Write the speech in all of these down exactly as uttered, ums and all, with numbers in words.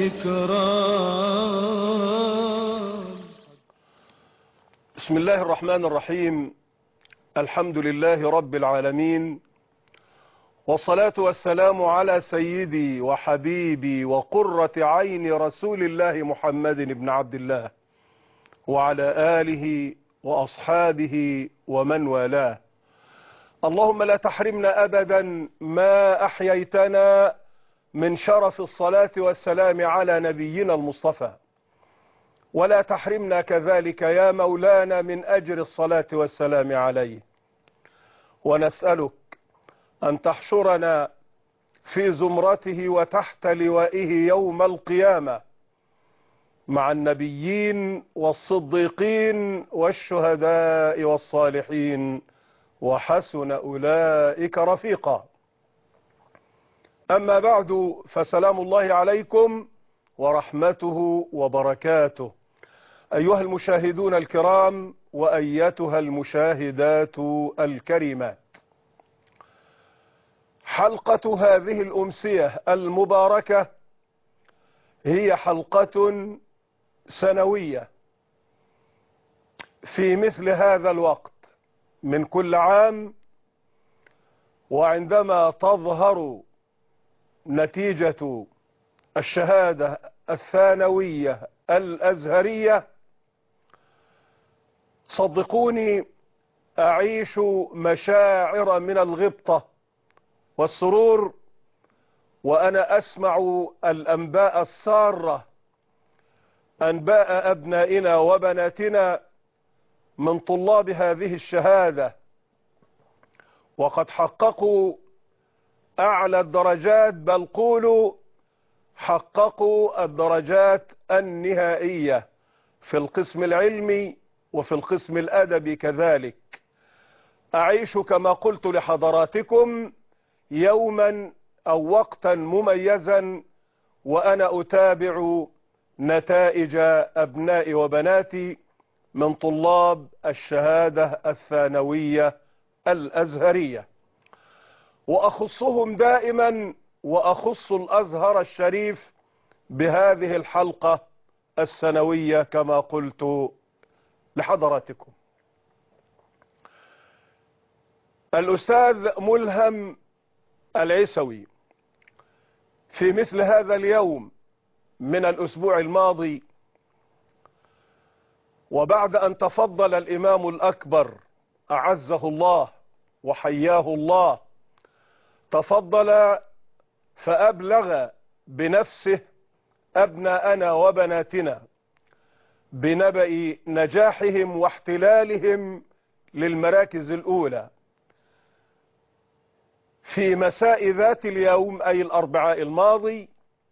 والإكرام. بسم الله الرحمن الرحيم. الحمد لله رب العالمين، والصلاة والسلام على سيدي وحبيبي وقرة عين رسول الله محمد بن عبد الله وعلى آله وأصحابه ومن والاه. اللهم لا تحرمنا أبدا ما أحييتنا من شرف الصلاة والسلام على نبينا المصطفى، ولا تحرمنا كذلك يا مولانا من أجر الصلاة والسلام عليه. ونسألك أن تحشرنا في زمرته وتحت لوائه يوم القيامة مع النبيين والصديقين والشهداء والصالحين، وحسن أولئك رفيقا. أما بعد، فسلام الله عليكم ورحمته وبركاته أيها المشاهدون الكرام وأيتها المشاهدات الكريمات. حلقة هذه الأمسية المباركة هي حلقة سنوية في مثل هذا الوقت من كل عام، وعندما تظهر نتيجة الشهادة الثانوية الأزهرية صدقوني أعيش مشاعر من الغبطة والسرور وأنا أسمع الأنباء السارة، أنباء أبنائنا وبناتنا من طلاب هذه الشهادة، وقد حققوا أعلى الدرجات، بل قولوا حققوا الدرجات النهائية في القسم العلمي وفي القسم الأدبي كذلك. أعيش كما قلت لحضراتكم يوما أو وقتا مميزا وأنا أتابع نتائج أبنائي وبناتي من طلاب الشهادة الثانوية الأزهرية، وأخصهم دائما وأخص الأزهر الشريف بهذه الحلقة السنوية كما قلت لحضراتكم. الأستاذ ملهم العيسوي في مثل هذا اليوم من الأسبوع الماضي، وبعد أن تفضل الإمام الأكبر أعزه الله وحياه الله، تفضل فأبلغ بنفسه أبناءنا وبناتنا بنبأ نجاحهم واحتلالهم للمراكز الأولى. في مساء ذات اليوم أي الأربعاء الماضي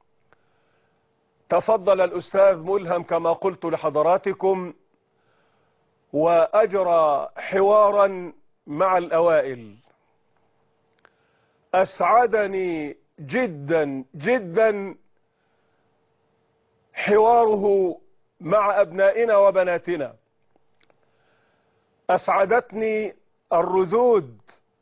تفضل الأستاذ ملهم كما قلت لحضراتكم وأجرى حوارا مع الأوائل. أسعدني جدا جدا حواره مع أبنائنا وبناتنا، أسعدتني الردود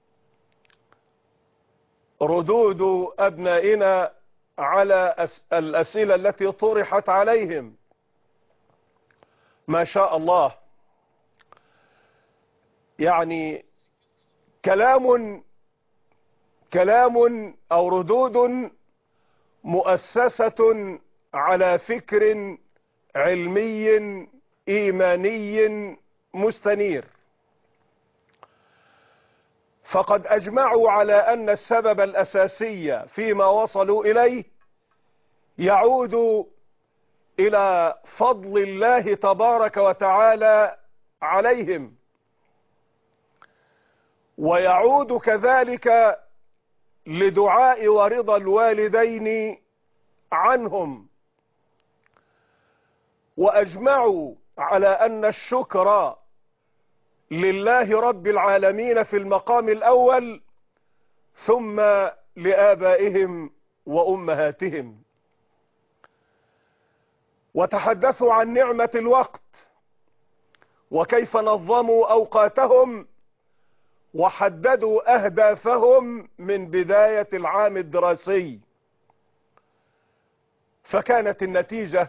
ردود أبنائنا على الأسئلة التي طرحت عليهم. ما شاء الله، يعني كلام كلام أو ردود مؤسسة على فكر علمي إيماني مستنير. فقد أجمعوا على أن السبب الأساسي فيما وصلوا إليه يعود إلى فضل الله تبارك وتعالى عليهم، ويعود كذلك لدعاء ورضا الوالدين عنهم. وأجمعوا على أن الشكر لله رب العالمين في المقام الأول، ثم لآبائهم وأمهاتهم. وتحدثوا عن نعمة الوقت وكيف نظموا أوقاتهم وحددوا أهدافهم من بداية العام الدراسي. فكانت النتيجة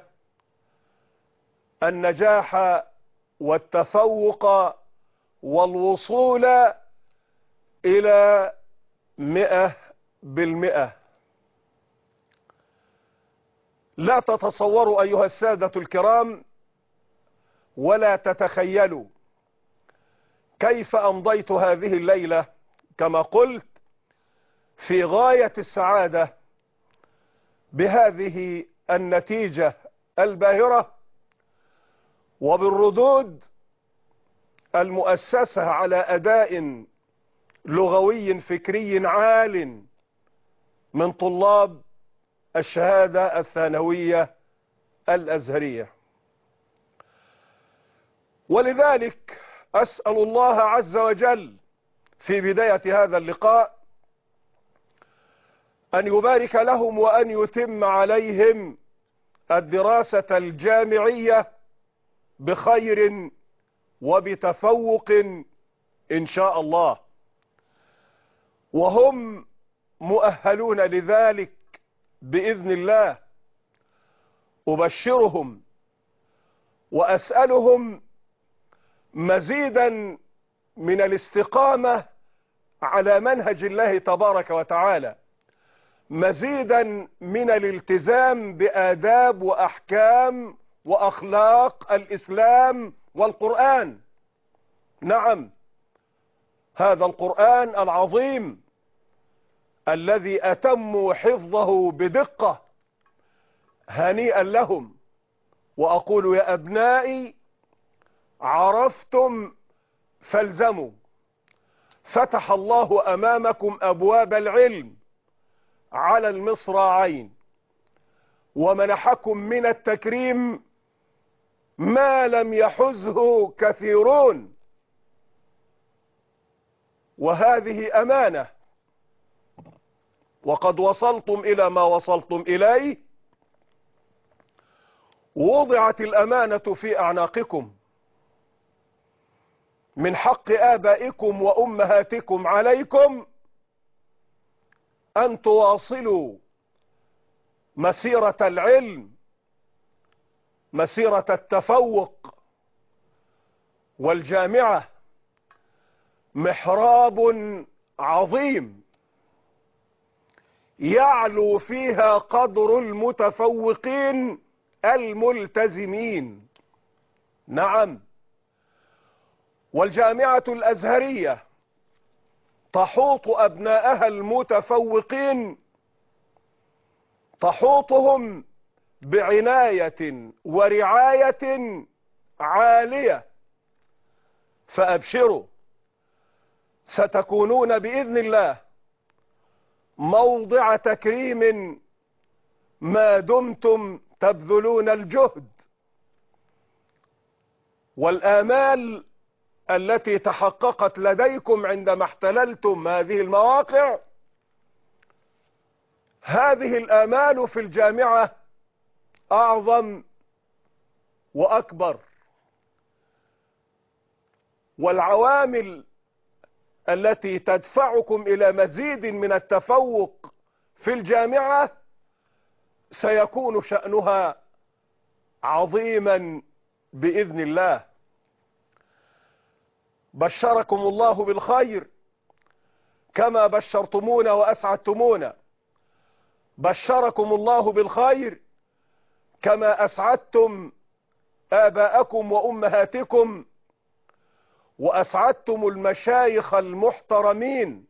النجاح والتفوق والوصول إلى مئة بالمئة. لا تتصوروا أيها السادة الكرام ولا تتخيلوا كيف أمضيت هذه الليلة كما قلت في غاية السعادة بهذه النتيجة الباهرة وبالردود المؤسسة على أداء لغوي فكري عال من طلاب الشهادة الثانوية الأزهرية. ولذلك أسأل الله عز وجل في بداية هذا اللقاء أن يبارك لهم وأن يتم عليهم الدراسة الجامعية بخير وبتفوق إن شاء الله، وهم مؤهلون لذلك بإذن الله. أبشرهم وأسألهم مزيدا من الاستقامة على منهج الله تبارك وتعالى، مزيدا من الالتزام بآداب وأحكام وأخلاق الإسلام والقرآن. نعم، هذا القرآن العظيم الذي أتموا حفظه بدقة، هنيئا لهم. وأقول يا أبنائي عرفتم فالزموا، فتح الله أمامكم أبواب العلم على المصراعين، ومنحكم من التكريم ما لم يحزه كثيرون، وهذه أمانة، وقد وصلتم إلى ما وصلتم إليه. وضعت الأمانة في أعناقكم، من حق آبائكم وأمهاتكم عليكم أن تواصلوا مسيرة العلم، مسيرة التفوق. والجامعة محراب عظيم يعلو فيها قدر المتفوقين الملتزمين. نعم، والجامعة الأزهرية تحوط أبناءها المتفوقين، تحوطهم بعناية ورعاية عالية. فأبشروا، ستكونون بإذن الله موضع تكريم ما دمتم تبذلون الجهد. والآمال التي تحققت لديكم عندما احتللتم هذه المواقع، هذه الآمال في الجامعة أعظم وأكبر. والعوامل التي تدفعكم إلى مزيد من التفوق في الجامعة سيكون شأنها عظيما بإذن الله. بشركم الله بالخير كما بشرتمونا وأسعدتمونا، بشركم الله بالخير كما أسعدتم آباءكم وأمهاتكم، وأسعدتم المشايخ المحترمين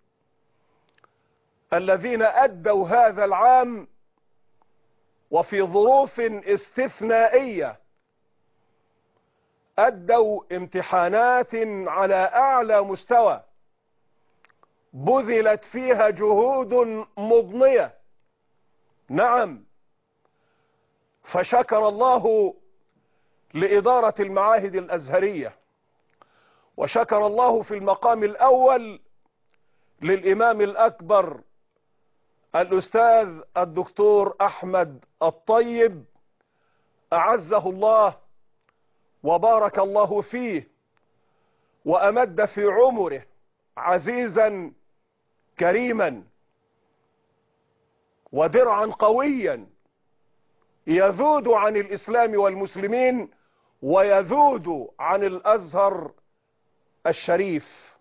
الذين أدوا هذا العام وفي ظروف استثنائية، أدوا امتحانات على أعلى مستوى بذلت فيها جهود مضنية. نعم، فشكر الله لإدارة المعاهد الأزهرية، وشكر الله في المقام الأول للإمام الأكبر الأستاذ الدكتور أحمد الطيب، أعزه الله وبارك الله فيه وأمد في عمره عزيزا كريما ودرعا قويا يذود عن الإسلام والمسلمين ويذود عن الأزهر الشريف.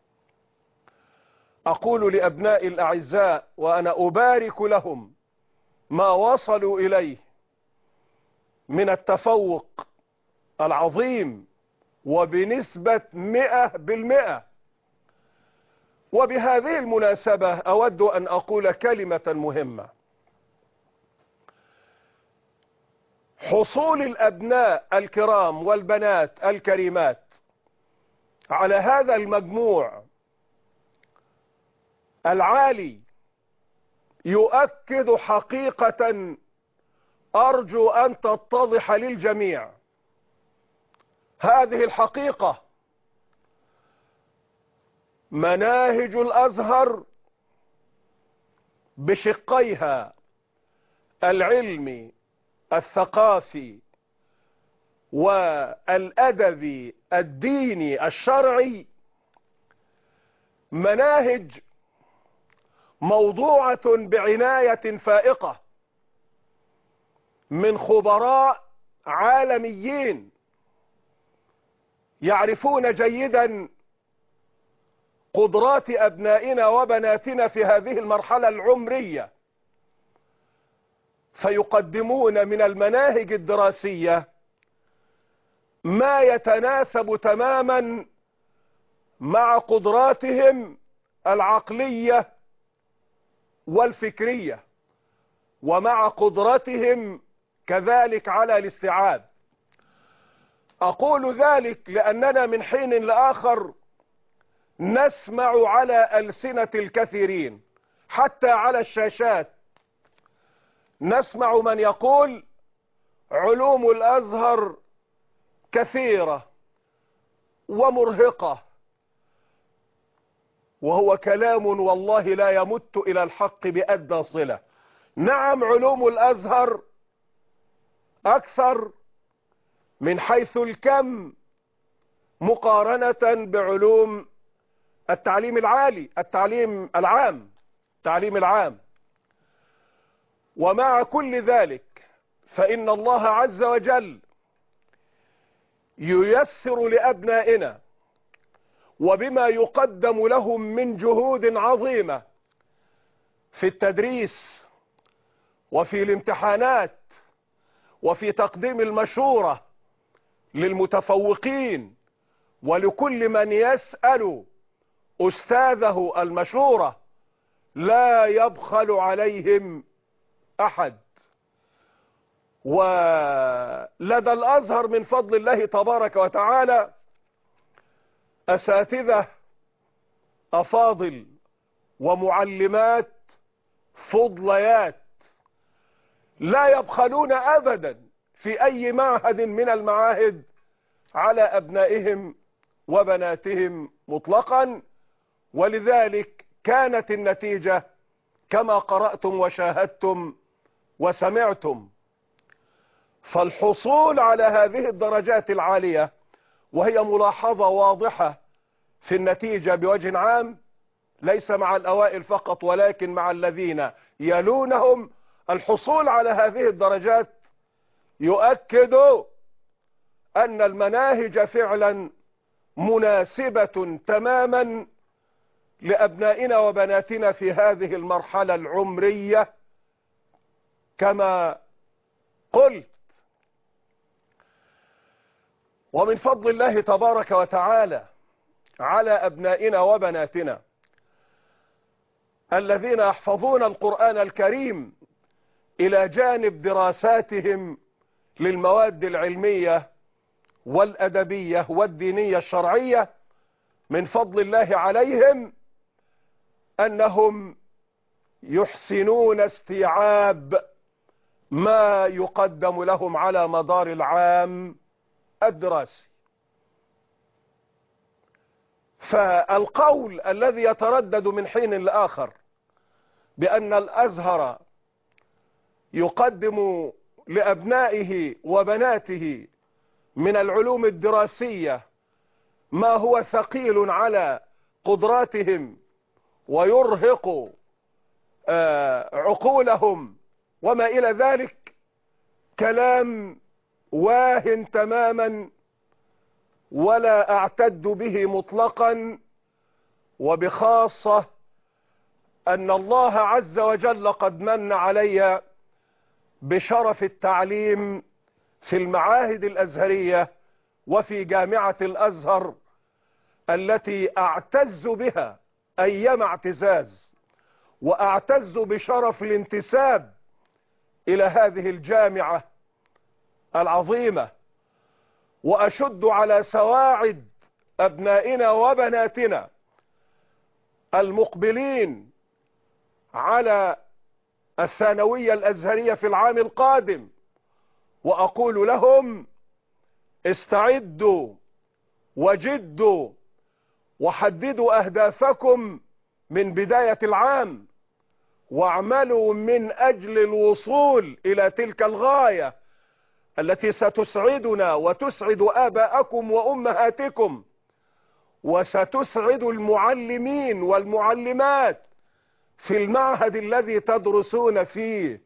أقول لأبناء الأعزاء وأنا أبارك لهم ما وصلوا إليه من التفوق العظيم وبنسبة مئة بالمئة. وبهذه المناسبة أود أن أقول كلمة مهمة. حصول الأبناء الكرام والبنات الكريمات على هذا المجموع العالي يؤكد حقيقة أرجو أن تتضح للجميع. هذه الحقيقة: مناهج الأزهر بشقيها العلمي الثقافي والأدبي الديني الشرعي مناهج موضوعة بعناية فائقة من خبراء عالميين يعرفون جيدا قدرات أبنائنا وبناتنا في هذه المرحلة العمرية، فيقدمون من المناهج الدراسية ما يتناسب تماما مع قدراتهم العقلية والفكرية ومع قدرتهم كذلك على الاستيعاب. أقول ذلك لأننا من حين لآخر نسمع على ألسنة الكثيرين حتى على الشاشات، نسمع من يقول علوم الأزهر كثيرة ومرهقة، وهو كلام والله لا يمت إلى الحق بأدنى صلة. نعم، علوم الأزهر أكثر من حيث الكم مقارنة بعلوم التعليم العالي، التعليم العام، التعليم العام. ومع كل ذلك فإن الله عز وجل ييسر لأبنائنا وبما يقدم لهم من جهود عظيمة في التدريس وفي الامتحانات وفي تقديم المشورة للمتفوقين ولكل من يسأل أستاذه المشورة، لا يبخل عليهم أحد. ولدى الأزهر من فضل الله تبارك وتعالى أساتذة أفاضل ومعلمات فضليات لا يبخلون أبدا في أي معهد من المعاهد على أبنائهم وبناتهم مطلقا. ولذلك كانت النتيجة كما قرأتم وشاهدتم وسمعتم. فالحصول على هذه الدرجات العالية، وهي ملاحظة واضحة في النتيجة بوجه عام، ليس مع الأوائل فقط ولكن مع الذين يلونهم، الحصول على هذه الدرجات يؤكد أن المناهج فعلا مناسبة تماما لأبنائنا وبناتنا في هذه المرحلة العمرية كما قلت. ومن فضل الله تبارك وتعالى على أبنائنا وبناتنا الذين يحفظون القرآن الكريم إلى جانب دراساتهم للمواد العلمية والأدبية والدينية الشرعية، من فضل الله عليهم أنهم يحسنون استيعاب ما يقدم لهم على مدار العام الدراسي. فالقول الذي يتردد من حين لآخر بأن الأزهر يقدم لأبنائه وبناته من العلوم الدراسية ما هو ثقيل على قدراتهم ويرهق عقولهم وما إلى ذلك، كلام واهن تماما ولا اعتد به مطلقا، وبخاصة ان الله عز وجل قد من علي بشرف التعليم في المعاهد الازهرية وفي جامعة الازهر التي اعتز بها ايما اعتزاز، واعتز بشرف الانتساب الى هذه الجامعة العظيمة، واشد على سواعد ابنائنا وبناتنا المقبلين على الثانوية الازهرية في العام القادم، واقول لهم استعدوا وجدوا وحددوا اهدافكم من بداية العام، واعملوا من اجل الوصول الى تلك الغاية التي ستسعدنا وتسعد آباءكم وأمهاتكم، وستسعد المعلمين والمعلمات في المعهد الذي تدرسون فيه.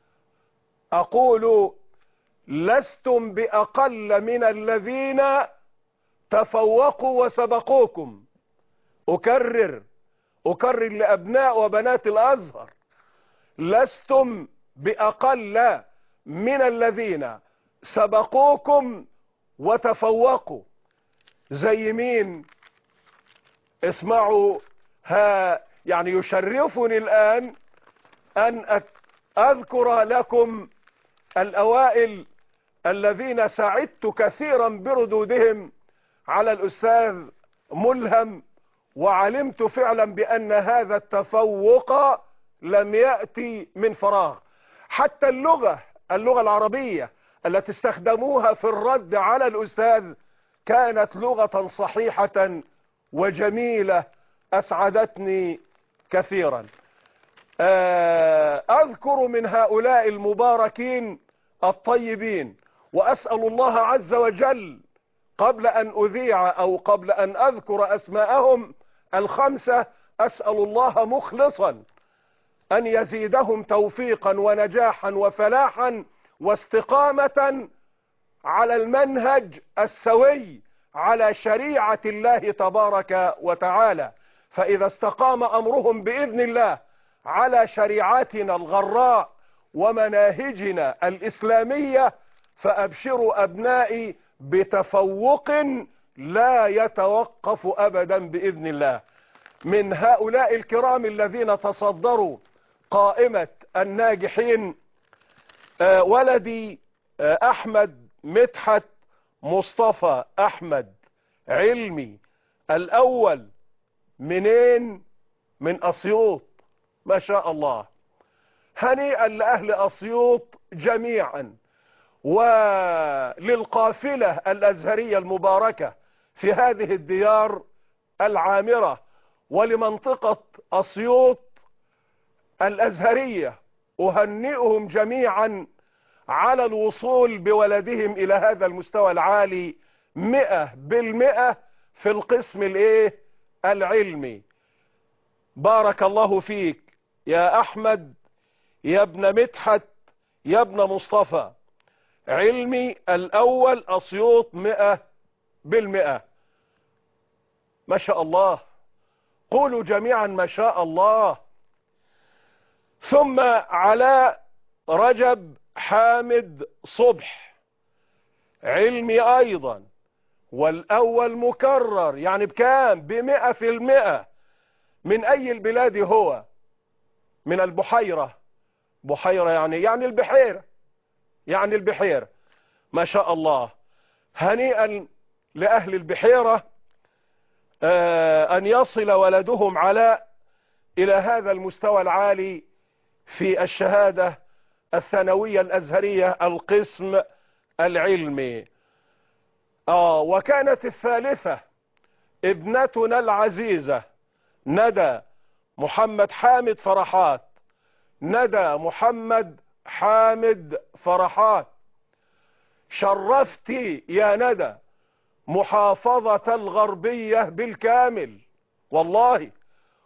أقول لستم بأقل من الذين تفوقوا وسبقوكم. أكرر أكرر لأبناء وبنات الأزهر، لستم بأقل من الذين سبقوكم وتفوقوا. زي مين؟ اسمعوا، ها يعني يشرفني الآن أن أذكر لكم الأوائل الذين سعدت كثيرا بردودهم على الأستاذ ملهم، وعلمت فعلا بأن هذا التفوق لم يأتي من فراغ. حتى اللغة اللغة العربية التي استخدموها في الرد على الأستاذ كانت لغة صحيحة وجميلة أسعدتني كثيرا. أذكر من هؤلاء المباركين الطيبين، وأسأل الله عز وجل قبل أن أذيع أو قبل أن أذكر أسماءهم الخمسة، أسأل الله مخلصا أن يزيدهم توفيقا ونجاحا وفلاحا واستقامة على المنهج السوي على شريعة الله تبارك وتعالى. فإذا استقام أمرهم بإذن الله على شريعتنا الغراء ومناهجنا الإسلامية، فأبشروا أبنائي بتفوق لا يتوقف أبدا بإذن الله. من هؤلاء الكرام الذين تصدروا قائمة الناجحين آه ولدي آه أحمد مدحت مصطفى أحمد علمي، الأول منين؟ من أسيوط. ما شاء الله، هنيئا لأهل أسيوط جميعا، وللقافلة الأزهرية المباركة في هذه الديار العامرة، ولمنطقة أسيوط الأزهرية. أهنئهم جميعا على الوصول بولدهم إلى هذا المستوى العالي مئة بالمئة في القسم الايه العلمي. بارك الله فيك يا أحمد، يا ابن مدحت، يا ابن مصطفى. علمي الأول أسيوط مئة بالمئة. ما شاء الله، قولوا جميعا ما شاء الله. ثم علاء رجب حامد صبح، علمي أيضا، والأول مكرر، يعني بكام؟ بمئة في المئة. من أي البلاد هو؟ من البحيرة. بحيرة يعني يعني البحيرة، يعني البحيرة. ما شاء الله، هنيئا لأهل البحيرة آه أن يصل ولدهم علاء إلى هذا المستوى العالي في الشهادة الثانوية الأزهرية القسم العلمي. آه وكانت الثالثة ابنتنا العزيزة ندى محمد حامد فرحات. ندى محمد حامد فرحات، شرفتي يا ندى محافظة الغربية بالكامل والله،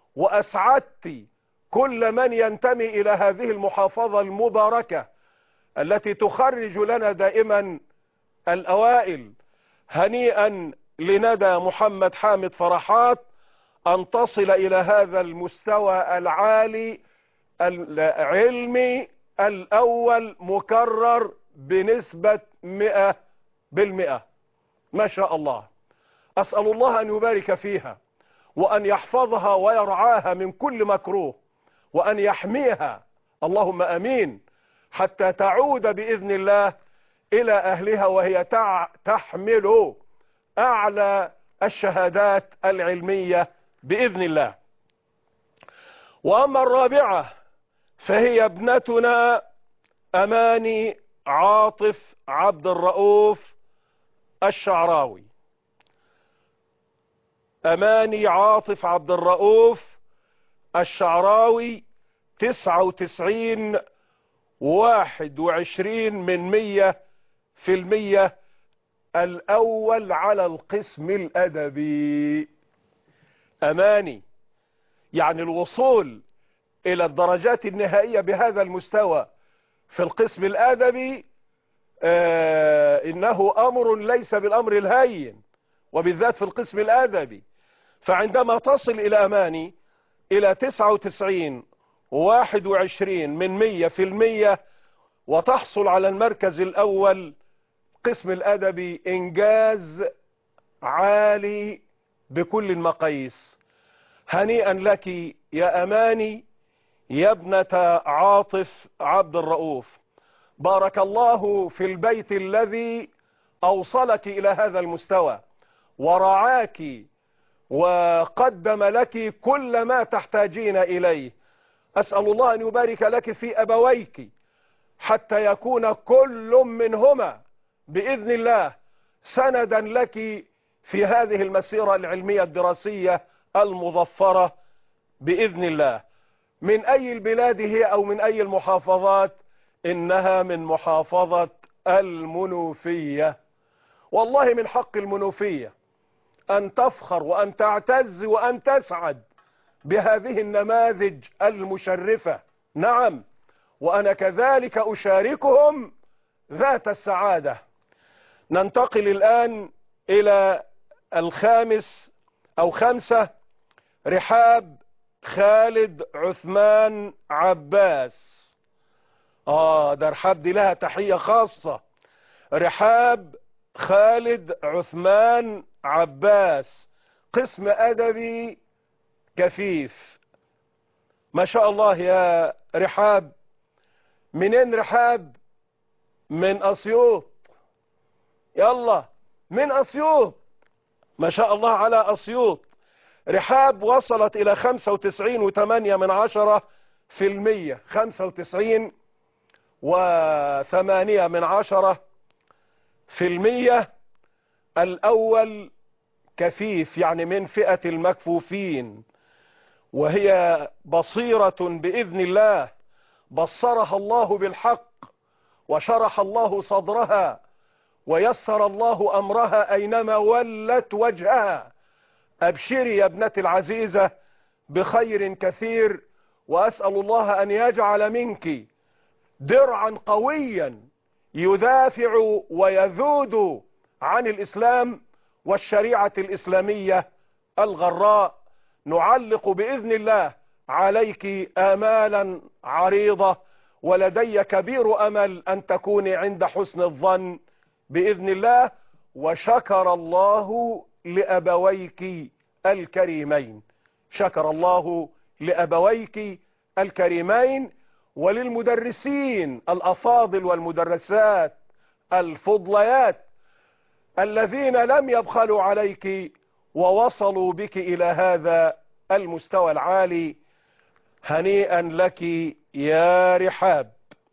وأسعدت كل من ينتمي إلى هذه المحافظة المباركة التي تخرج لنا دائما الأوائل. هنيئا لندى محمد حامد فرحات أن تصل إلى هذا المستوى العالي العلمي الأول مكرر بنسبة مئة بالمئة. ما شاء الله. أسأل الله أن يبارك فيها وأن يحفظها ويرعاها من كل مكروه وأن يحميها، اللهم أمين، حتى تعود بإذن الله إلى أهلها وهي تحمل أعلى الشهادات العلمية بإذن الله. وأما الرابعة فهي ابنتنا أماني عاطف عبد الرؤوف الشعراوي. أماني عاطف عبد الرؤوف الشعراوي تسعة وتسعين واحد وعشرين من مية في المية، الأول على القسم الأدبي. أماني يعني الوصول إلى الدرجات النهائية بهذا المستوى في القسم الأدبي آه إنه أمر ليس بالأمر الهين، وبالذات في القسم الأدبي. فعندما تصل إلى أماني إلى تسعة وتسعين واحد وعشرين من مية في المية وتحصل على المركز الأول قسم الأدبي، إنجاز عالي بكل المقاييس. هنيئا لك يا أماني يا ابنة عاطف عبد الرؤوف. بارك الله في البيت الذي أوصلك إلى هذا المستوى ورعاك وقدم لك كل ما تحتاجين إليه. أسأل الله أن يبارك لك في أبويك حتى يكون كل منهما بإذن الله سندا لك في هذه المسيرة العلمية الدراسية المظفرة بإذن الله. من أي البلاد هي أو من أي المحافظات؟ إنها من محافظة المنوفية. والله من حق المنوفية أن تفخر وأن تعتز وأن تسعد بهذه النماذج المشرفة. نعم، وأنا كذلك أشاركهم ذات السعادة. ننتقل الآن إلى الخامس أو خمسة، رحاب خالد عثمان عباس. آه ده رحاب دي لها تحية خاصة. رحاب خالد عثمان عباس قسم أدبي كفيف. ما شاء الله يا رحاب. منين رحاب؟ من أسيوط. يلا من أسيوط، ما شاء الله على أسيوط. رحاب وصلت إلى خمسة وتسعين وثمانية من عشرة في المية، خمسة وتسعين وثمانية من عشرة في المية. الأول كفيف يعني من فئة المكفوفين، وهي بصيرة بإذن الله بصرها الله بالحق وشرح الله صدرها ويسر الله أمرها أينما ولت وجهها. أبشري يا ابنتي العزيزة بخير كثير، وأسأل الله أن يجعل منك درعا قويا يدافع ويذود عن الإسلام والشريعة الإسلامية الغراء. نعلق بإذن الله عليك آمالا عريضة، ولدي كبير أمل أن تكوني عند حسن الظن بإذن الله. وشكر الله لأبويك الكريمين، شكر الله لأبويك الكريمين وللمدرسين الأفاضل والمدرسات الفضليات الذين لم يبخلوا عليك ووصلوا بك إلى هذا المستوى العالي. هنيئا لك يا رحاب.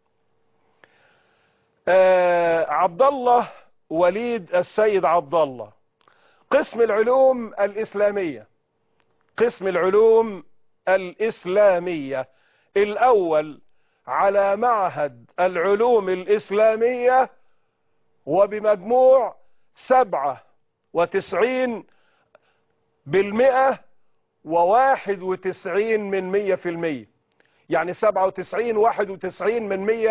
آه عبد الله وليد السيد عبد الله قسم العلوم الإسلامية، قسم العلوم الإسلامية الأول على معهد العلوم الإسلامية، وبمجموع سبعة وتسعين بالمئة وواحد وتسعين من مية في المية، يعني سبعة وتسعين واحد وتسعين من مية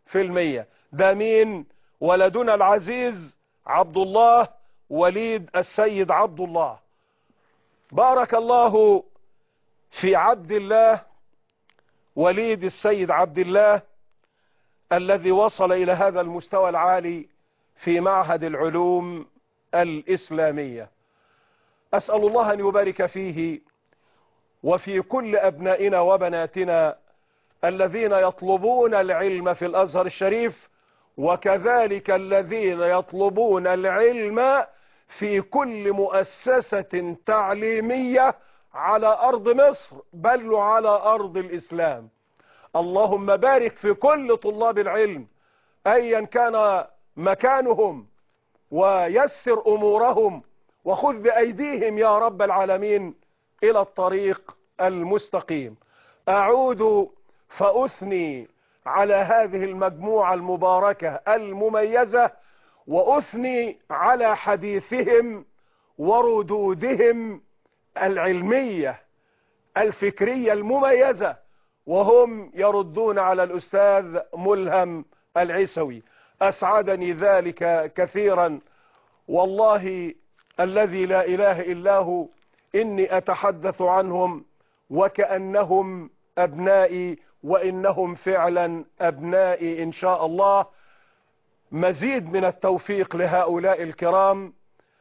في المية. ده مين؟ ولدنا العزيز عبد الله وليد السيد عبد الله. بارك الله في عبد الله وليد السيد عبد الله الذي وصل إلى هذا المستوى العالي في معهد العلوم الإسلامية. أسأل الله أن يبارك فيه وفي كل أبنائنا وبناتنا الذين يطلبون العلم في الأزهر الشريف، وكذلك الذين يطلبون العلم في كل مؤسسة تعليمية على أرض مصر بل على أرض الإسلام. اللهم بارك في كل طلاب العلم أيا كان مكانهم، ويسر أمورهم، وخذ بأيديهم يا رب العالمين إلى الطريق المستقيم. أعود فأثني على هذه المجموعة المباركة المميزة، وأثني على حديثهم وردودهم العلمية الفكرية المميزة، وهم يردون على الأستاذ ملهم العيسوي. أسعدني ذلك كثيرا، والله الذي لا إله إلا هو إني أتحدث عنهم وكأنهم أبنائي، وإنهم فعلا أبنائي إن شاء الله. مزيد من التوفيق لهؤلاء الكرام.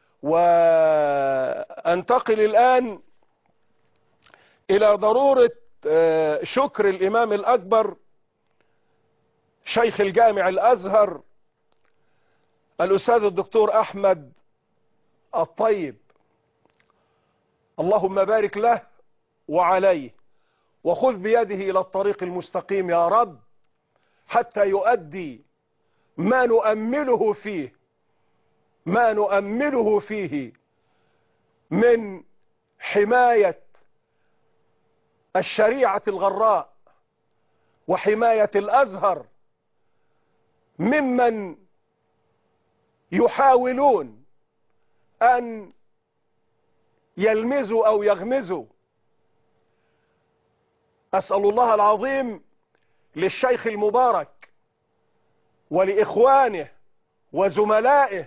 وأنتقل الآن إلى ضرورة شكر الإمام الأكبر شيخ الجامع الأزهر الأستاذ الدكتور أحمد الطيب. اللهم بارك له وعليه، وخذ بيده إلى الطريق المستقيم يا رب، حتى يؤدي ما نؤمله فيه ما نؤمله فيه من حماية الشريعة الغراء وحماية الأزهر ممن يحاولون أن يلمزوا أو يغمزوا. أسأل الله العظيم للشيخ المبارك ولإخوانه وزملائه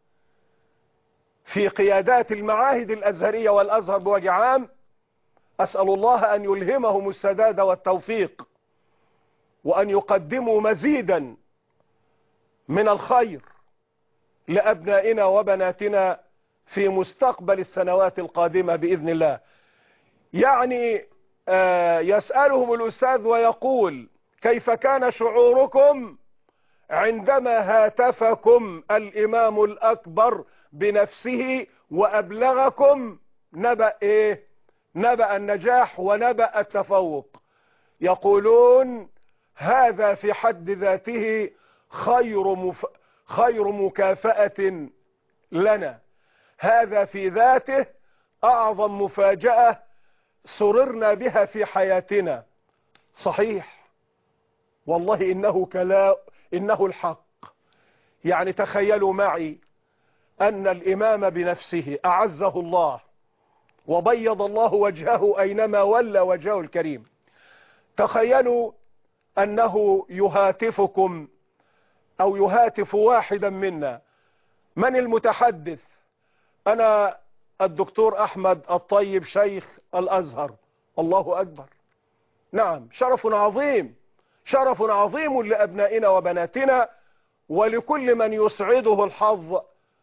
في قيادات المعاهد الأزهرية والأزهر بوجه عام، أسأل الله أن يلهمهم السداد والتوفيق، وأن يقدموا مزيدا من الخير لأبنائنا وبناتنا في مستقبل السنوات القادمة بإذن الله. يعني آه يسألهم الأستاذ ويقول: كيف كان شعوركم عندما هاتفكم الإمام الأكبر بنفسه وأبلغكم نبأ إيه؟ نبأ النجاح ونبأ التفوق. يقولون: هذا في حد ذاته خير مف... خير مكافأة لنا، هذا في ذاته أعظم مفاجأة سررنا بها في حياتنا. صحيح والله، إنه كلا إنه الحق. يعني تخيلوا معي أن الإمام بنفسه أعزه الله وبيض الله وجهه أينما ولى وجهه الكريم، تخيلوا أنه يهاتفكم أو يهاتف واحدا منا. من المتحدث؟ أنا الدكتور أحمد الطيب شيخ الأزهر. الله أكبر. نعم، شرف عظيم، شرف عظيم لأبنائنا وبناتنا ولكل من يسعده الحظ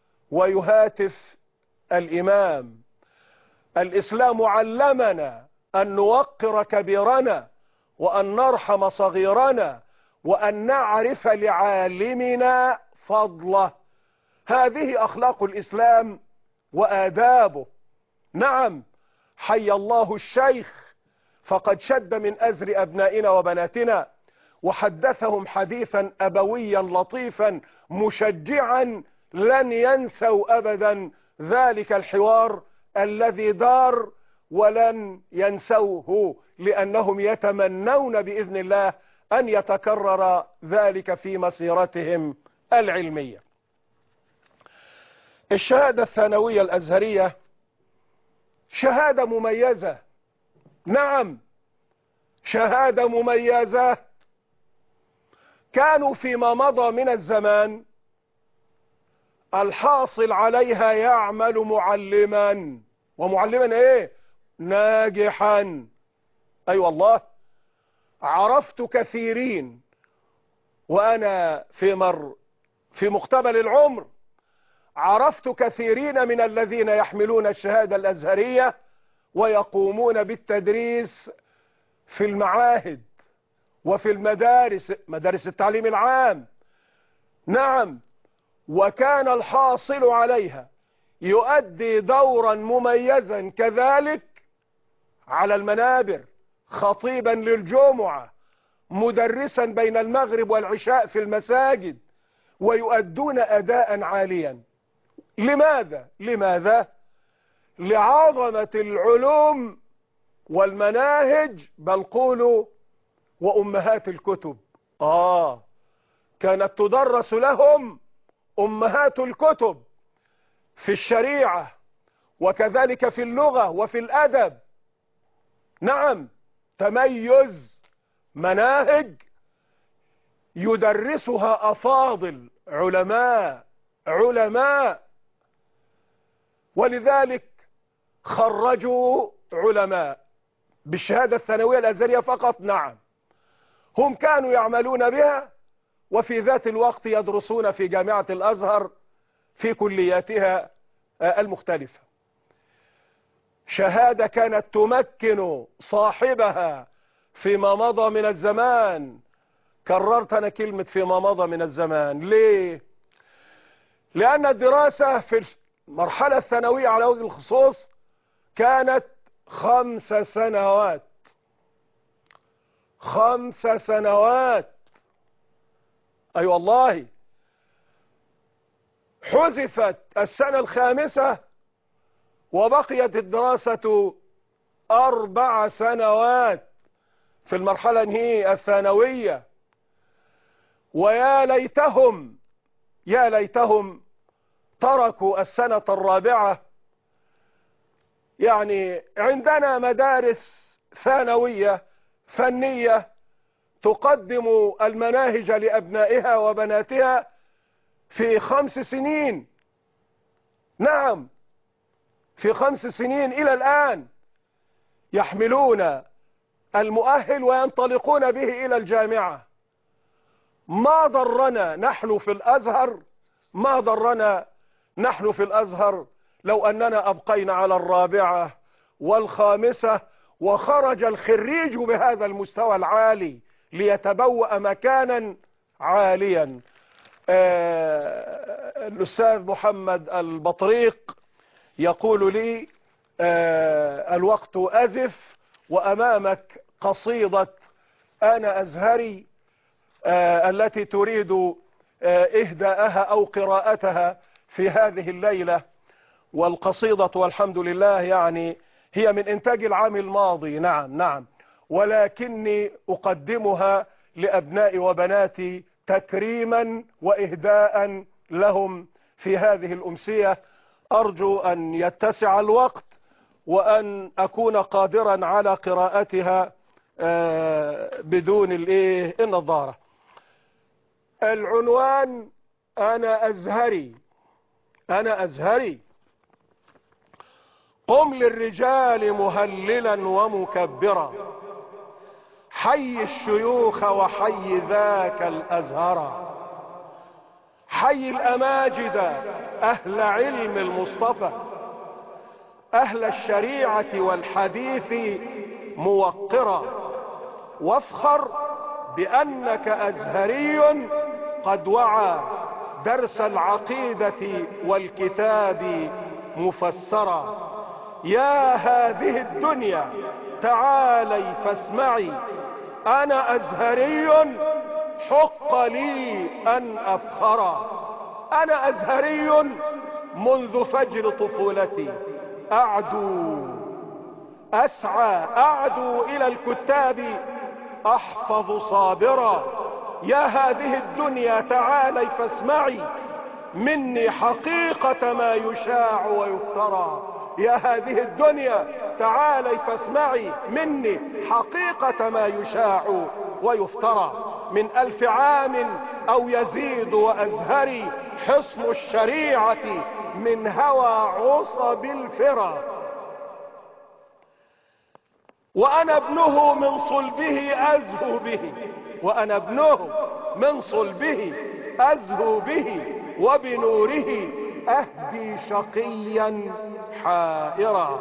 ويهاتف الإمام. الإسلام علمنا أن نوقر كبيرنا، وأن نرحم صغيرنا، وأن نعرف لعالمنا فضله. هذه أخلاق الإسلام وآدابه. نعم، حي الله الشيخ، فقد شد من أزر أبنائنا وبناتنا وحدثهم حديثا أبويا لطيفا مشجعا لن ينسوا أبدا ذلك الحوار الذي دار، ولن ينسوه لأنهم يتمنون بإذن الله أن يتكرر ذلك في مسيرتهم العلمية. الشهادة الثانوية الأزهرية شهادة مميزة. نعم، شهادة مميزة كانوا فيما مضى من الزمان الحاصل عليها يعمل معلما، ومعلما ايه؟ ناجحا. اي أيوة والله، عرفت كثيرين وانا في مر في مقتبل العمر، عرفت كثيرين من الذين يحملون الشهادة الأزهرية ويقومون بالتدريس في المعاهد وفي المدارس، مدارس التعليم العام. نعم، وكان الحاصل عليها يؤدي دورا مميزا كذلك على المنابر، خطيبا للجمعة، مدرسا بين المغرب والعشاء في المساجد، ويؤدون أداء عاليا. لماذا؟ لماذا؟ لعظمة العلوم والمناهج، بل قولوا وأمهات الكتب. آه كانت تدرس لهم أمهات الكتب في الشريعة وكذلك في اللغة وفي الأدب. نعم، تميز مناهج يدرسها أفاضل علماء علماء ولذلك خرجوا علماء بالشهادة الثانوية الأزهرية فقط. نعم، هم كانوا يعملون بها وفي ذات الوقت يدرسون في جامعة الأزهر في كلياتها المختلفة. شهادة كانت تمكن صاحبها فيما مضى من الزمان. كررت أنا كلمة فيما مضى من الزمان ليه؟ لأن الدراسة في المرحلة الثانوية على وجه الخصوص كانت خمس سنوات خمس سنوات أي أيوة والله. حذفت السنة الخامسة وبقيت الدراسة أربع سنوات في المرحلة هي الثانوية. ويا ليتهم يا ليتهم تركوا السنة الرابعة. يعني عندنا مدارس ثانوية فنية تقدم المناهج لأبنائها وبناتها في خمس سنين. نعم، في خمس سنين إلى الآن يحملون المؤهل وينطلقون به إلى الجامعة. ما ضرنا نحن في الأزهر ما ضرنا نحن في الأزهر لو أننا أبقينا على الرابعة والخامسة، وخرج الخريج بهذا المستوى العالي ليتبوأ مكانا عاليا. آه الأستاذ محمد البطريق يقول لي آه الوقت أزف، وأمامك قصيدة أنا أزهري آه التي تريد آه إهداءها أو قراءتها في هذه الليلة. والقصيدة والحمد لله يعني هي من إنتاج العام الماضي. نعم نعم، ولكني أقدمها لأبنائي وبناتي تكريما وإهداء لهم في هذه الأمسية. أرجو أن يتسع الوقت وأن أكون قادرا على قراءتها بدون الإيه النظارة. العنوان أنا أزهري أنا أزهري. قم للرجال مهللا ومكبرا، حي الشيوخ وحي ذاك الأزهر، حي الأماجد أهل علم المصطفى، أهل الشريعة والحديث موقرا، وافخر بأنك أزهري قد وعى درس العقيدة والكتاب مفسرا. يا هذه الدنيا تعالي فاسمعي، أنا أزهري حق لي أن أفخرا. أنا أزهري منذ فجر طفولتي، أعدو أسعى أعدو إلى الكتاب أحفظ صابرا. يا هذه الدنيا تعالي فاسمعي مني حقيقة ما يشاع ويفترى. يا هذه الدنيا تعالي فاسمعي مني حقيقة ما يشاع ويفترى. من ألف عام أو يزيد وأزهري حصن الشريعة من هوى عصب الفرا. وأنا ابنه من صلبه أزهو به، وأنا ابنه من صلبه أزهو به، وبنوره أهدي شقيا حائرا.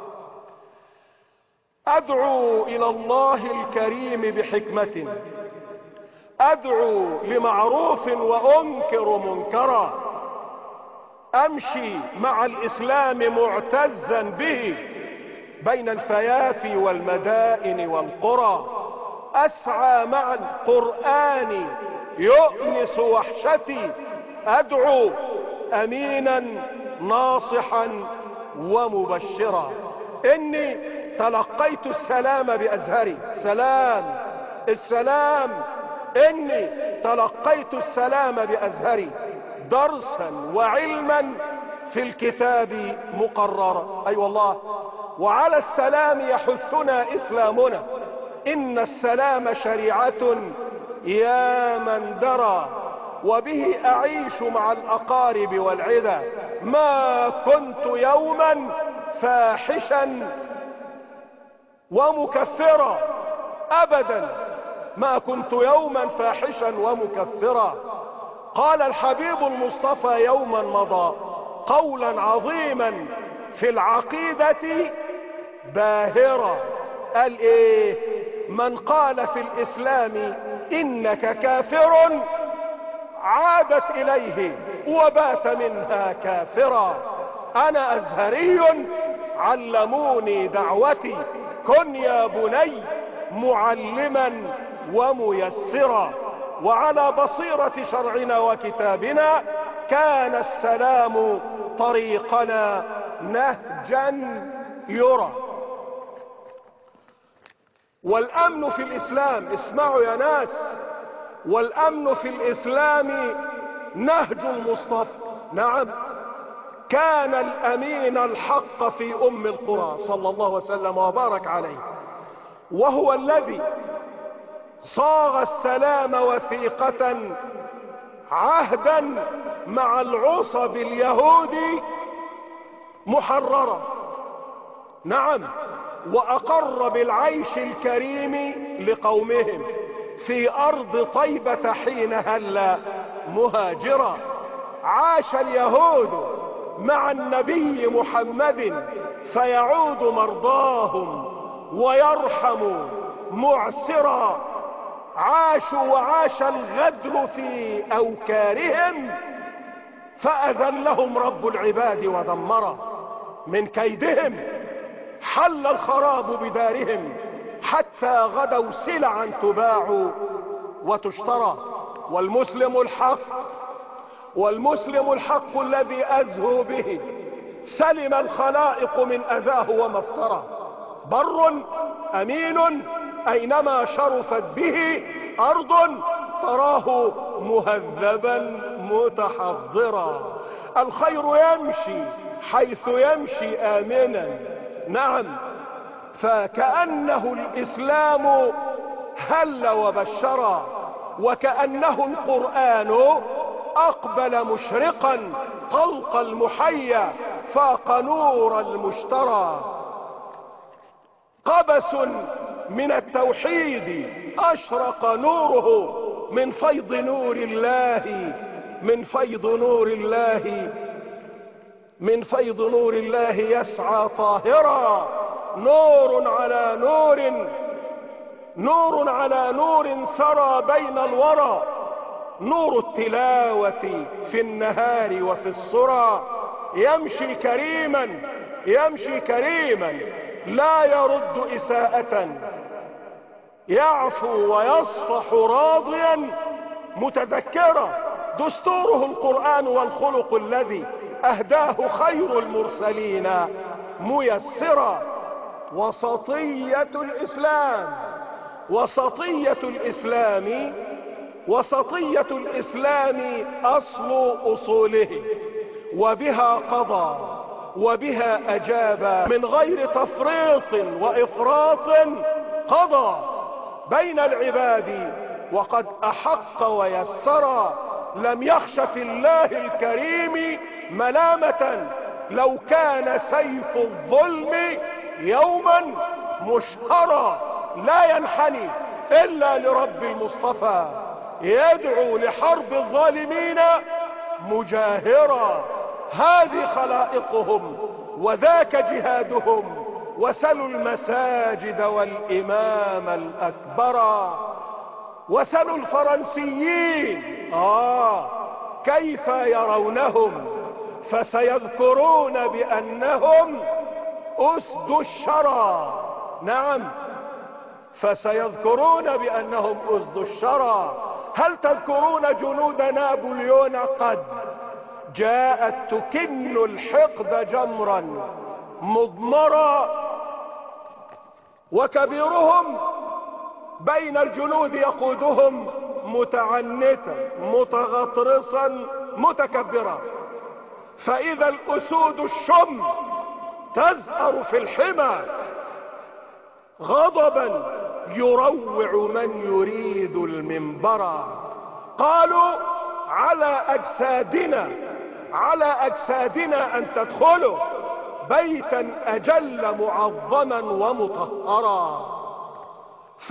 أدعو إلى الله الكريم بحكمة، أدعو لمعروف وأنكر منكرا، أمشي مع الإسلام معتزا به بين الفيافي والمدائن والقرى، أسعى مع القرآن يؤنس وحشتي، أدعو أمينا ناصحا ومبشرا. إني تلقيت السلام بأزهري، سلام السلام، إني تلقيت السلام بأزهري درسا وعلما في الكتاب مقررا. أي أيوة والله، وعلى السلام يحثنا إسلامنا، إن السلام شريعة يا من درى، وبه أعيش مع الأقارب والعدا، ما كنت يوما فاحشا ومكفرا، أبدا ما كنت يوما فاحشا ومكفرا. قال الحبيب المصطفى يوما مضى قولا عظيما في العقيدة باهرا، قال ايه؟ من قال في الإسلام إنك كافر عادت إليه وبات منها كافرا. أنا أزهري علموني دعوتي، كن يا بني معلما وميسرا، وعلى بصيرة شرعنا وكتابنا كان السلام طريقنا نهجا يرى. والأمن في الإسلام، اسمعوا يا ناس، والأمن في الإسلام نهج المصطفى. نعم، كان الأمين الحق في أم القرى صلى الله وسلم وبارك عليه، وهو الذي صاغ السلام وثيقة عهدا مع العصب اليهودي محررا. نعم، وأقر بالعيش الكريم لقومهم في أرض طيبة حين هل مهاجرا. عاش اليهود مع النبي محمد فيعود مرضاهم ويرحم معسرا. عاشوا وعاش الغدر في أوكارهم فأذلهم رب العباد ودمرا. من كيدهم حل الخراب بدارهم حتى غدوا سلعا تباع وتشترى. والمسلم الحق، والمسلم الحق الذي أزهو به سلم الخلائق من أذاه وما افترى. بر أمين أينما شرفت به أرض تراه مهذبا متحضرا. الخير يمشي حيث يمشي آمنا. نعم، فكأنه الإسلام هل وبشرا، وكأنه القرآن أقبل مشرقا طلق المحيا فاق نور المشترى. قبس من التوحيد أشرق نوره من فيض نور الله، من فيض نور الله، من فيض نور الله يسعى طاهرا. نور على نور، نور على نور سرى بين الورى. نور التلاوة في النهار وفي السرى. يمشي كريما، يمشي كريما لا يرد إساءة، يعفو ويصفح راضيا متذكرا. دستوره القرآن والخلق الذي أهداه خير المرسلين ميسرا. وسطية الإسلام، وسطية الإسلام، وسطية الإسلام أصل أصوله، وبها قضى وبها أجاب من غير تفريط وإفراط. قضى بين العباد وقد أحق ويسر، لم يخش في الله الكريم ملامة، لو كان سيف الظلم يوما مشهرا، لا ينحني إلا لرب المصطفى، يدعو لحرب الظالمين مجاهرا. هذه خلائقهم وذاك جهادهم، وسلوا المساجد والإمام الأكبر، وسلوا الفرنسيين آه كيف يرونهم، فسيذكرون بأنهم أسد الشرى. نعم، فسيذكرون بأنهم أسد الشرى. هل تذكرون جنود نابليون قد جاءت تكن الحقد جمرا مضمرا، وكبيرهم بين الجنود يقودهم متعنتا متغطرسا متكبرا، فإذا الأسود الشم تزأر في الحمى غضبا يروع من يريد المنبر. قالوا على أجسادنا على أجسادنا أن تدخلوا بيتا أجل معظما ومطهرا. ف...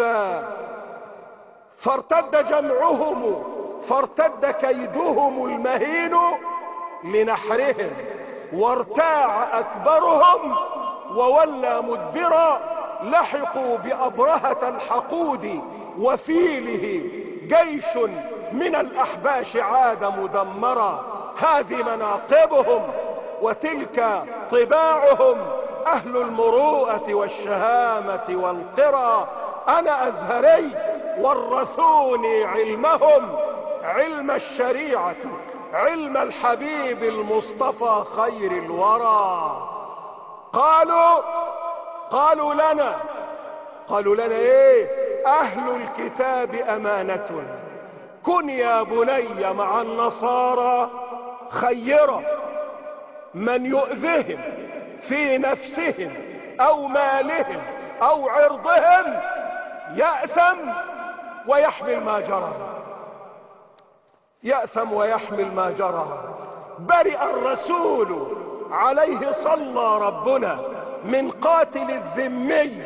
فارتد جمعهم فارتد كيدهم المهين لنحرهم، وارتاع أكبرهم وولى مدبرا، لحقوا بأبرهة الحقود وفيله، جيش من الأحباش عاد مدمرا. هذه مناقبهم وتلك طباعهم، أهل المروءة والشهامة والقرى. أنا أزهري ورثوني علمهم، علم الشريعة، علم الحبيب المصطفى خير الورى. قالوا قالوا لنا قالوا لنا ايه؟ أهل الكتاب أمانة، كن يا بني مع النصارى خيرا، من يؤذهم في نفسهم أو مالهم أو عرضهم يأثم ويحمل ما جرى، يأثم ويحمل ما جرى. برئ الرسول عليه صلى ربنا من قاتل الذمي،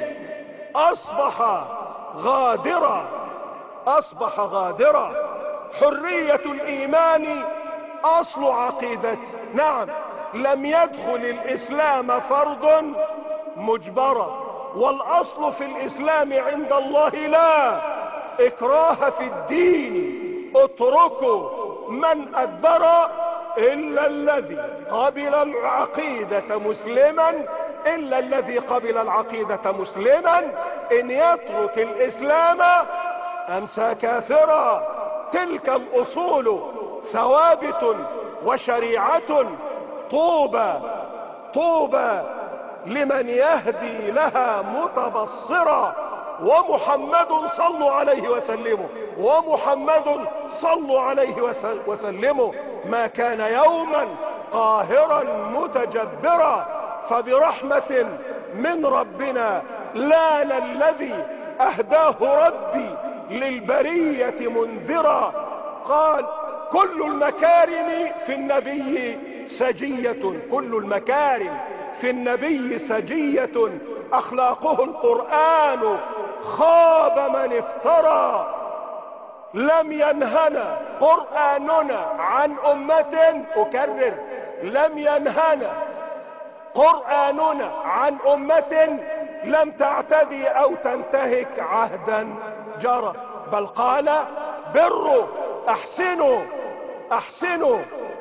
أصبح غادرا أصبح غادرا. حرية الإيمان أصل عقيدة. نعم، لم يدخل الإسلام فرض مجبرا، والأصل في الإسلام عند الله لا إكراه في الدين، اتركوا من أدبر إلا الذي قبل العقيدة مسلما إلا الذي قبل العقيدة مسلما، إن يترك الإسلام أمسى كافرا. تلك الأصول ثوابت وشريعة، طوبى طوبى لمن يهدي لها متبصرا. ومحمد صلوا عليه وسلموا ومحمد صلوا عليه وسلموا ما كان يوما قاهرا متجبرا، فبرحمة من ربنا لان الذي أهداه ربي للبرية منذرا. قال كل المكارم في النبي سجية، كل المكارم في النبي سجية، أخلاقه القرآن، خاب من افترى. لم ينهنا قرآننا عن أمة، أكرر، لم ينهنا قرآننا عن أمة لم تعتدي أو تنتهك عهدا جرى، بل قال بروا احسنوا احسنوا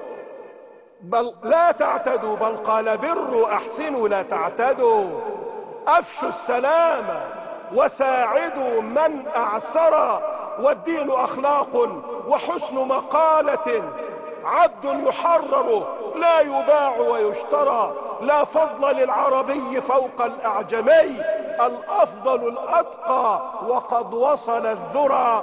بل لا تعتدوا، بل قال بروا احسنوا لا تعتدوا. افشوا السلام وساعدوا من اعسر، والدين اخلاق وحسن مقالة، عبد يحرر لا يباع ويشترى، لا فضل للعربي فوق الاعجمي، الافضل الاتقى وقد وصل الذرى.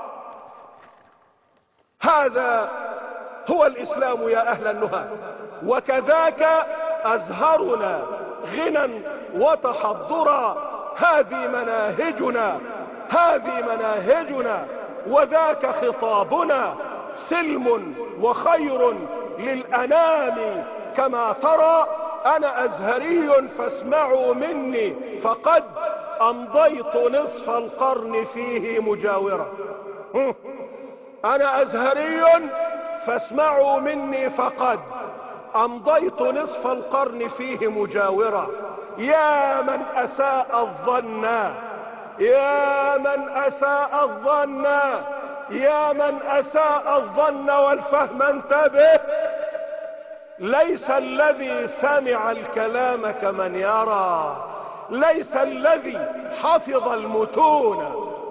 هذا هو الإسلام يا أهل النهى، وكذاك أزهرنا غنى وتحضرا. هذه مناهجنا هذه مناهجنا وذاك خطابنا سلم وخير للأنام كما ترى. أنا أزهري فاسمعوا مني فقد أمضيت نصف القرن فيه مجاورا. أنا أزهري فاسمعوا مني فقد أمضيت نصف القرن فيه مجاورا. يا من أساء الظن، يا من أساء الظن، يا من أساء الظن والفهم انتبه. ليس الذي سمع الكلام كمن يرى، ليس الذي حفظ المتون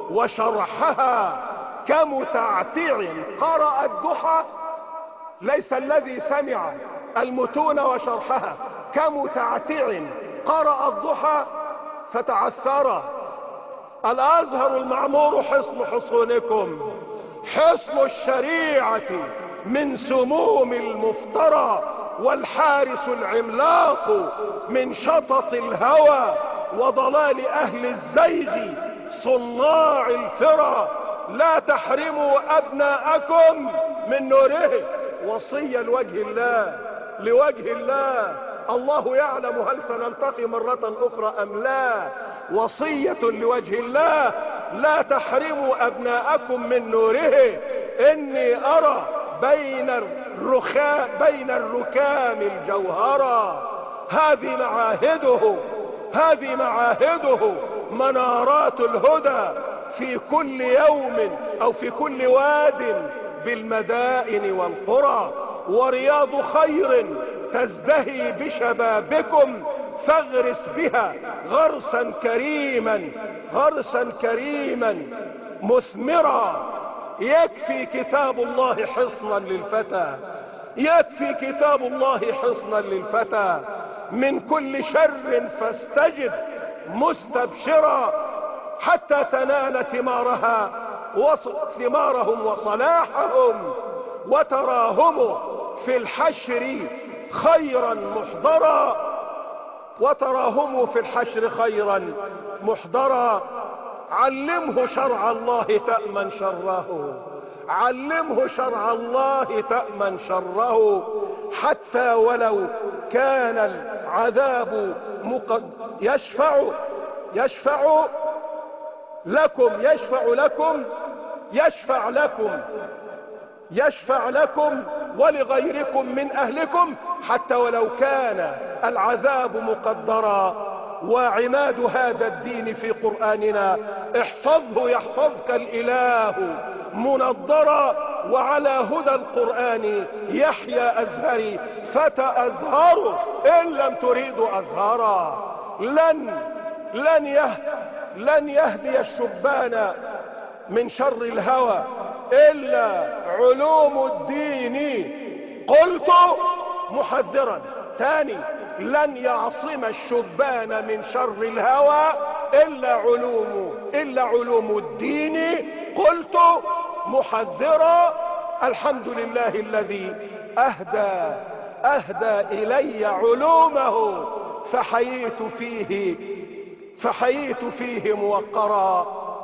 وشرحها كمتعتع قرأ الضحى. ليس الذي سمع المتون وشرحها كمتعتع قرأ الضحى فتعثر. الأزهر المعمور حصن حصونكم، حصن الشريعة من سموم المفترى، والحارس العملاق من شطط الهوى وضلال أهل الزيغ صناع الفرى. لا تحرموا أبناءكم من نوره. وصية لوجه الله، لوجه الله. الله يعلم هل سنلتقي مرة أخرى أم لا. وصية لوجه الله، لا تحرموا أبناءكم من نوره. إني أرى بين الرخام بين الركام الجوهرة. هذه معاهده، هذه معاهده منارات الهدى في كل يوم أو في كل واد بالمدائن والقرى. ورياض خير تزدهي بشبابكم فاغرس بها غرسا كريما، غرسا كريما مثمرا. يكفي كتاب الله حصنا للفتى، يكفي كتاب الله حصنا للفتى من كل شر فاستجب مستبشرا حتى تنال ثمارها ثمارهم وصلاحهم. وتراهم في الحشر خيرا محضرا، وتراهم في الحشر خيرا محضرا. علمه شرع الله تأمن شره، علمه شرع الله تأمن شره. حتى ولو كان العذاب مقد يشفع يشفع لكم يشفع لكم يشفع لكم يشفع لكم ولغيركم من أهلكم، حتى ولو كان العذاب مقدرا. وعماد هذا الدين في قرآننا احفظه يحفظك الإله منضرا. وعلى هدى القرآن يحيى أزهري فتأزهروا إن لم تريدوا أزهرا. لن لن يه لن يهدي الشبان من شر الهوى إلا علوم الدين. قلت محذرا تاني، لن يعصم الشبان من شر الهوى إلا علوم إلا علوم الدين. قلت محذرا. الحمد لله الذي أهدى أهدى إلي علومه فحييت فيه فحييت فيه موقرا.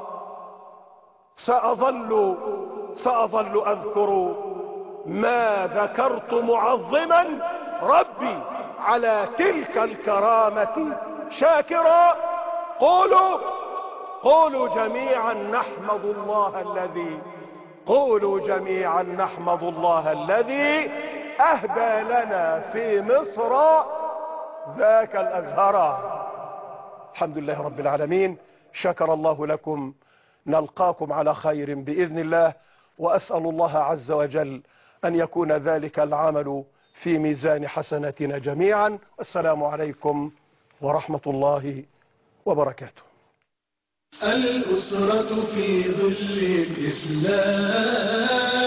سأظل سأظل أذكر ما ذكرت معظما ربي على تلك الكرامة شاكرا. قولوا قولوا جميعا نحمد الله الذي قولوا جميعا نحمد الله الذي أهدى لنا في مصر ذاك الأزهر. الحمد لله رب العالمين. شكر الله لكم. نلقاكم على خير بإذن الله، وأسأل الله عز وجل أن يكون ذلك العمل في ميزان حسناتنا جميعا. السلام عليكم ورحمة الله وبركاته. الأسرة في ظل الإسلام